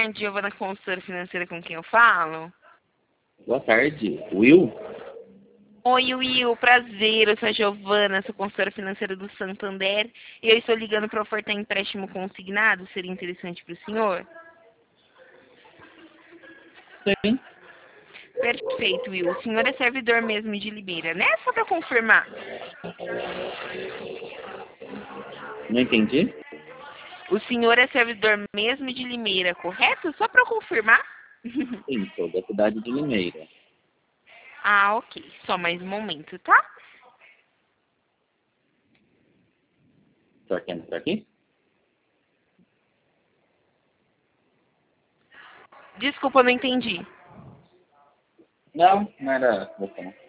tarde, Giovana, consultora financeira, com quem eu falo? Boa tarde. Will? Oi, Will, prazer, eu sou a Giovana, sou consultora financeira do Santander e eu estou ligando para ofertar empréstimo consignado, seria interessante para o senhor? Sim. Perfeito, Will. O senhor é servidor mesmo de Limeira, né? Só para confirmar. Não entendi? O senhor é servidor mesmo de Limeira, correto? Só para confirmar. Sim, sou da cidade de Limeira. Ah, ok. Só mais um momento, tá? O senhor quer entrar aqui? Desculpa, eu não entendi. Não, não era você, não.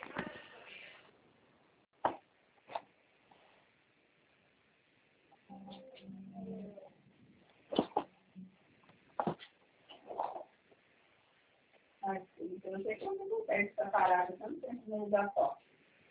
Então, não sei como não perde essa parada, tanto tempo no lugar só.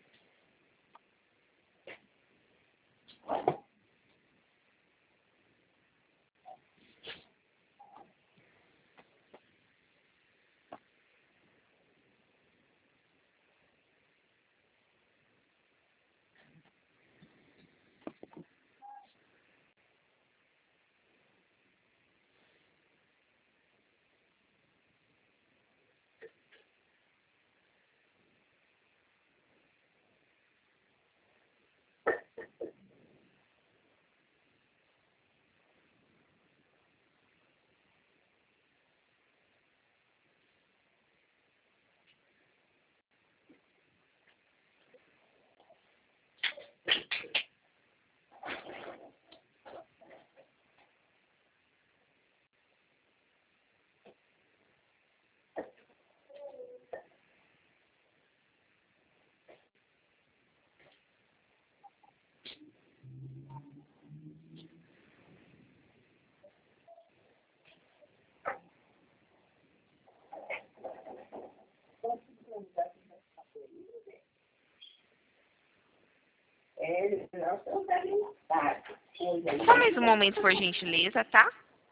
Eles não conseguem estar. Só mais um momento, por gentileza, tá?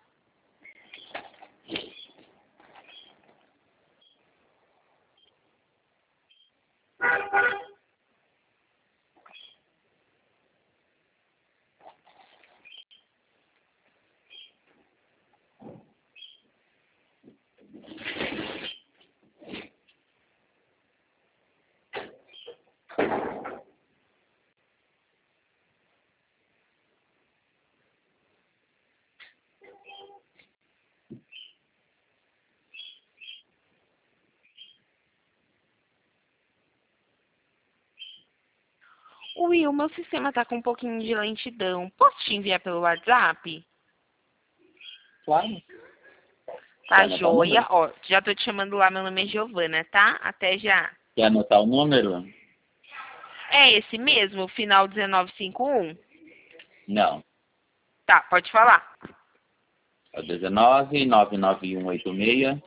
Will, meu sistema tá com um pouquinho de lentidão. Posso te enviar pelo WhatsApp? Claro. Tá Quer anotar o joia. número? Ó, já tô te chamando lá, meu nome é Giovana, tá? Até já. Quer anotar o número? É esse mesmo, final 1951? Não. Tá, pode falar. É o 19 99186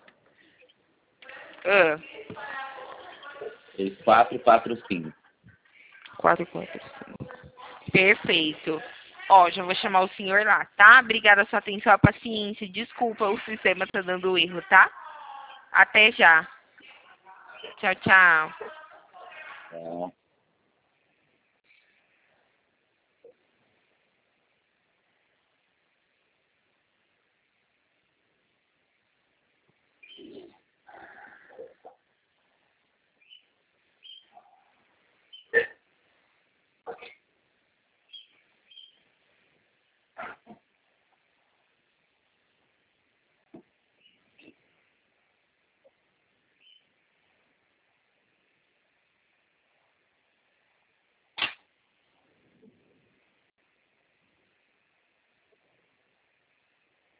Ah, 3445. 445. Perfeito. Ó, já vou chamar o senhor lá, tá? Obrigada a sua atenção, a paciência. Desculpa, o sistema tá dando erro, tá? Até já. Tchau, tchau. Tá.